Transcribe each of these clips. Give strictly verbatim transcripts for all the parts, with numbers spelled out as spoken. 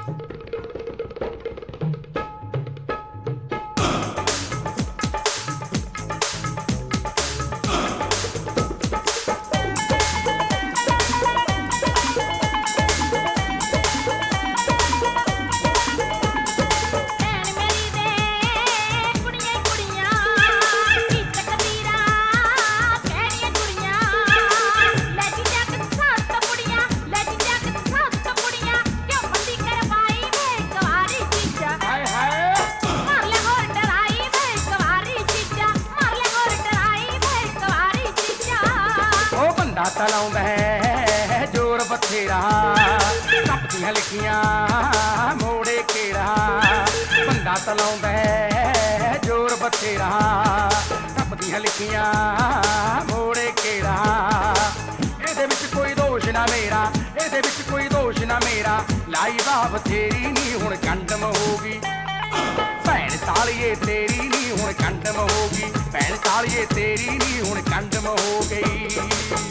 तलाउंदा है जोर बथेरा टपदियां लिखियां मोड़े केड़ा बंदा तलाउंदा है जोर बथेरा टपदियां लिखियां मोड़े केड़ा एदे विच कोई दोष ना मेरा एदे विच कोई दोष ना मेरा लाई बाप तेरी नी हुण कंडम होगी भैन सालिए तेरी नी हुण कंडम होगी भैन सालिए तेरी नी हुण कंडम हो गई।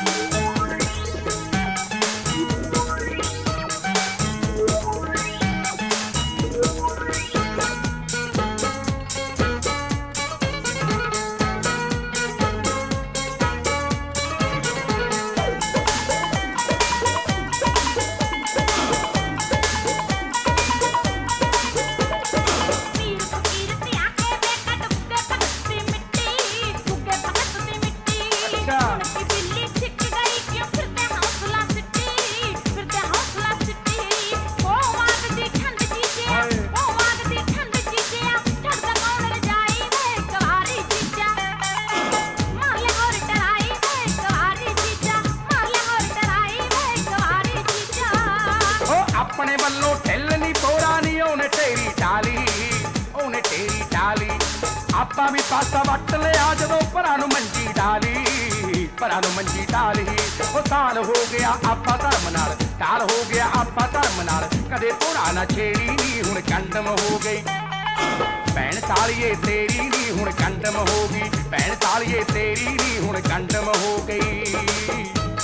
अपने वल्लों ढिल नी पोरा नी ओने तेरी टाली ओने तेरी टाली आपा भी पासा वट लिया जदों भरा नूं मंजी डाली भरा नूं मंजी डाली ओ साल हो गया आपा धर्म नाल साल हो गया आपा धर्म नाल कदे भोरा ना छेड़ी नी हुण कंडम हो गई भैन सालिए तेरी नी हुण कंडम होगी भैन सालिए तेरी नी हुण कंडम हो गई।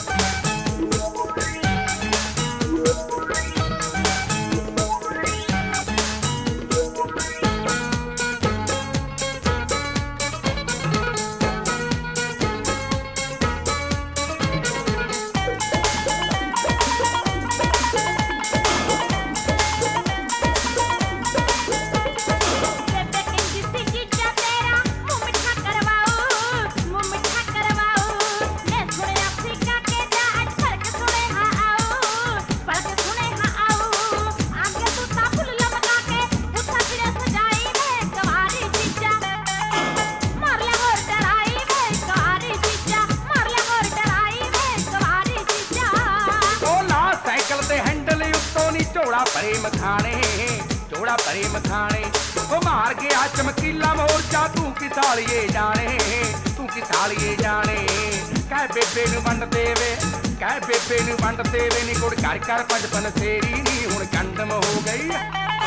चोड़ा परे मखाने चोड़ा परे मखाने वो मार गया चमकीला मोर्चा तू कि सालिए जाने तू कि सालिए जाने कह बेबे नूं वंड देवे कह बेबे नूं वंड देवे नी गुड़ घर घर पंजपन तेरी नी हुण कंडम हो गई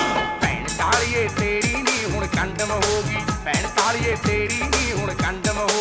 भैन सालिए तेरी नी हुण कंडम होगी भैन सालिए तेरी नी हुण कंडम हो